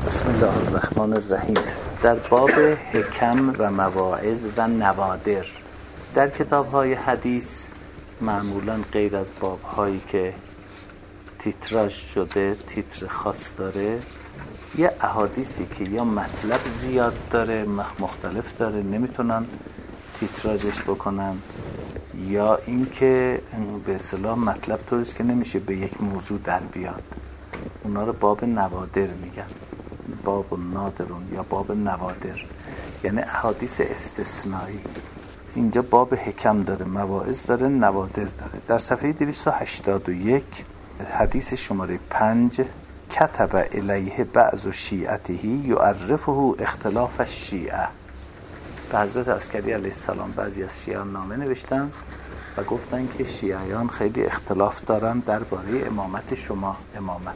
بسم الله الرحمن الرحیم. در باب حکم و مواعظ و نوادر در کتاب‌های حدیث معمولاً غیر از باب‌هایی که تیتراژ شده، تیتر خاص داره، یه احادیثی که یا مطلب زیاد داره، مختلف داره، نمیتونن تیتراژش بکنن، یا اینکه به اصطلاح مطلب طوریست که نمیشه به یک موضوع در بیاد. اونا رو باب نوادر میگن، باب نادرون یا باب نوادر، یعنی احادیث استثنایی. اینجا باب حکم داره، مواعظ داره، نوادر داره. در صفحه 281 حدیث شماره 5: کتب الیه بعض شیعته یعرفه اختلاف الشیعه. به حضرت عسکری علیه السلام بعضی از شیعان نامه نوشتن و گفتن که شیعیان خیلی اختلاف دارن درباره امامت شما. امامت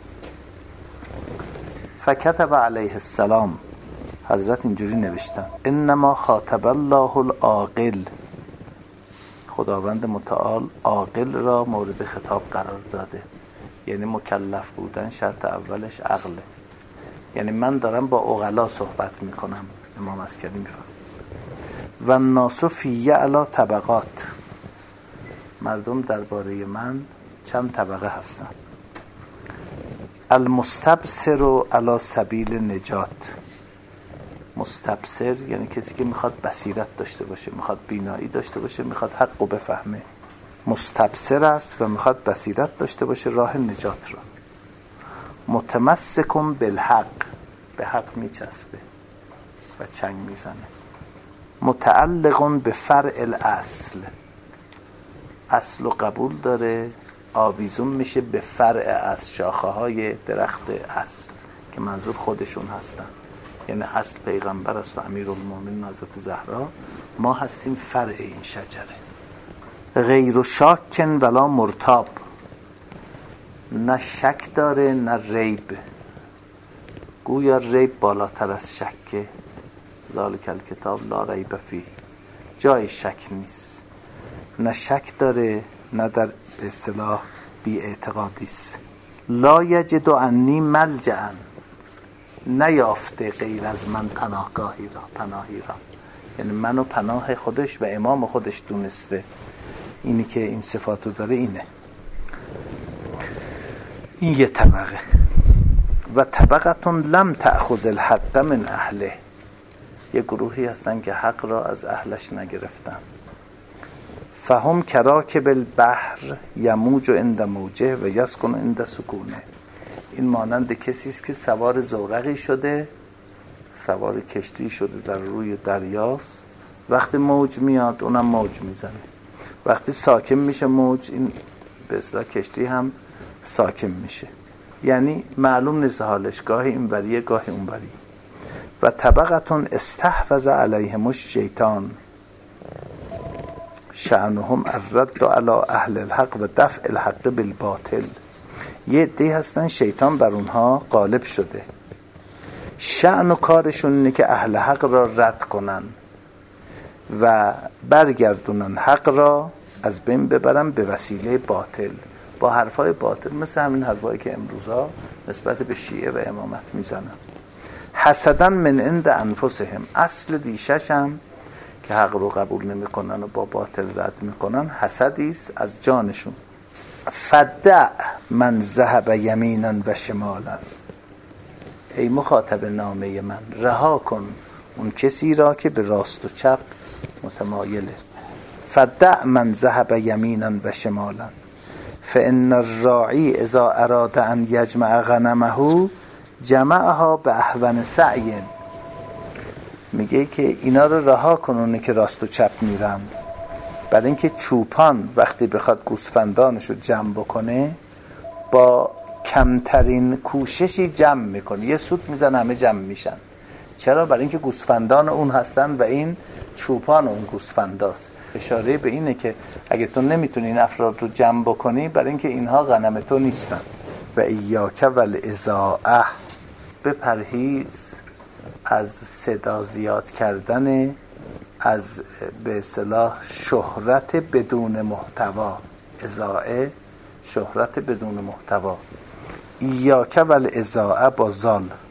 فکتب علیه السلام، حضرت اینجوری نوشتن: انما خاطب الله العاقل، خداوند متعال عاقل را مورد خطاب قرار داده، یعنی مکلف بودن شرط اولش عقله. یعنی من دارم با عقلا صحبت میکنم، امام عسکری میفهم. و الناس فی علی طبقات، مردم درباره من چند طبقه هستن. المستبصر علی سبیل نجات، مستبصر یعنی کسی که میخواد بصیرت داشته باشه، میخواد بینایی داشته باشه، میخواد حق رو بفهمه، مستبصر است و میخواد بصیرت داشته باشه، راه نجات را. متمسکم بالحق، به حق میچسبه و چنگ میزنه. متعلق به فرع الاصل، اصل و قبول داره، آویزون میشه به فرع اصل، شاخه های درخت اصل که منظور خودشون هستن. یعنی اصل پیغمبر است و امیرالمومنین حضرت زهرا، ما هستیم فرع این شجره. غیر شاکن ولا مرتاب، نه شک داره نه ریب، گویا ریب بالاتر از شکه. ذالک الکتاب لا ریب فیه، جای شک نیست. نه شک داره نه در اصطلاح بی اعتقادیست. لا یجد عنی ملجأ، نیافته غیر از من پناهگاهی را، پناهی را. یعنی منو پناه خودش و امام خودش دونسته. اینی که این صفاتو داره اینه. این یه طبقه. و طبقتون لم تأخذ الحق من اهله، یه گروهی هستن که حق را از اهلش نگرفتن. فهم کراکب البحر یموج عند موجه و یسکن عند سکونه، این مانند کسی است که سوار زورقی شده، سوار کشتی شده در روی دریاست، وقتی موج میاد اونم موج میزنه، وقتی ساکن میشه موج، این به اصطلاح کشتی هم ساکن میشه. یعنی معلوم نیست حالش، گاهی اینوریه گاهی اونوری. و طبقتون استحوذ علیهم الشیطان شأنهم الرد علی اهل الحق و دفع الحق بالباطل، یه عده‌ای هستن شیطان بر اونها غالب شده، شأن و کارشون اینه که اهل حق را رد کنن و برگردونن حق را از بین ببرن به وسیله باطل، با حرفای باطل، مثل همین حرفایی که امروزا نسبت به شیعه و امامت میزنن. حسدن من عند انفسهم، اصل دیشش هم که حق رو قبول نمیکنن و با باطل رد میکنن، حسدی است از جانشون. فدع من ذهب یمینا و شمالا، ای مخاطب نامه من، رها کن اون کسی را که به راست و چپ متمایله. فدع من ذهب یمینا و شمالا فان الراعی اذا اراد ان یجمع غنمه جمعها به احون سعی، میگه که اینا رو رها کنونه که راست و چپ میرن، برای اینکه چوپان وقتی بخواد گوسفندانش رو جمع بکنه با کمترین کوششی جمع میکنه، یه سوت میزنه همه جمع میشن. چرا؟ برای اینکه گوسفندان اون هستن و این چوپان اون گوسفنداست. اشاره به اینه که اگه تو نمیتونی این افراد رو جمع بکنی، برای اینکه اینها غنم تو نیستن. و ایاک والاذاعه، بپرهیز از صدا زیاد کردن، از به اصطلاح شهرت بدون محتوا. اذاعه شهرت بدون محتوا. ایاک والاذاعه با زال،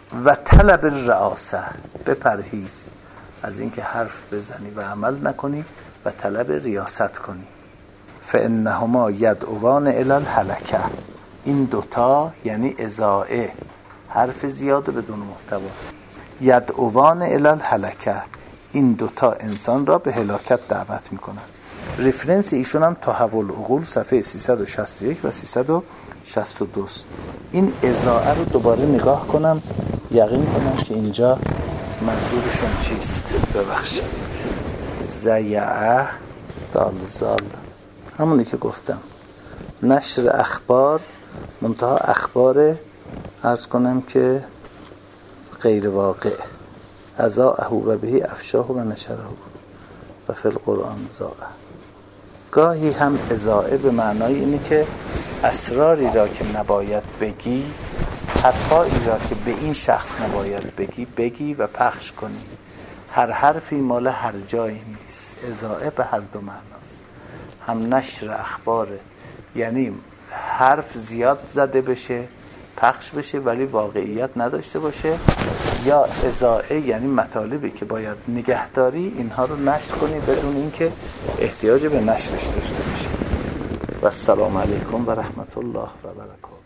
و طلب الرئاسه، بپرهیز از اینکه حرف بزنی و عمل نکنی و طلب ریاست کنی. فانهما یدعوان الی الهلکه، این دوتا یعنی اضاعه، حرف زیاد بدون محتوا. یدعوان الی الهلکه، این دوتا انسان را به هلاکت دعوت میکنن. رفرنس ایشون هم تحول العقول صفحه 361 و 362. این اضاعه رو دوباره نگاه کنم یقین کنم که اینجا منظورشون چیست. ببخشید، زیعه دالزال، همونی که گفتم، نشر اخبار، منتها اخبار عرض کنم که غیر واقع. ازاعه و بهی افشاه و نشره و فی القرآن زاعه. گاهی هم اضاعه به معنای اینه که اسراری را که نباید بگی، حرفایی را که به این شخص نباید بگی، بگی و پخش کنی. هر حرفی مال هر جایی نیست. اضاعه به هر دو معناست. هم نشر اخباره، یعنی حرف زیاد زده بشه، پخش بشه ولی واقعیت نداشته باشه، یا اضاعه یعنی مطالبی که باید نگهداری، اینها رو نشر کنی بدون اینکه احتیاج به نشرش داشته باشه. و السلام علیکم و رحمت الله و برکاته.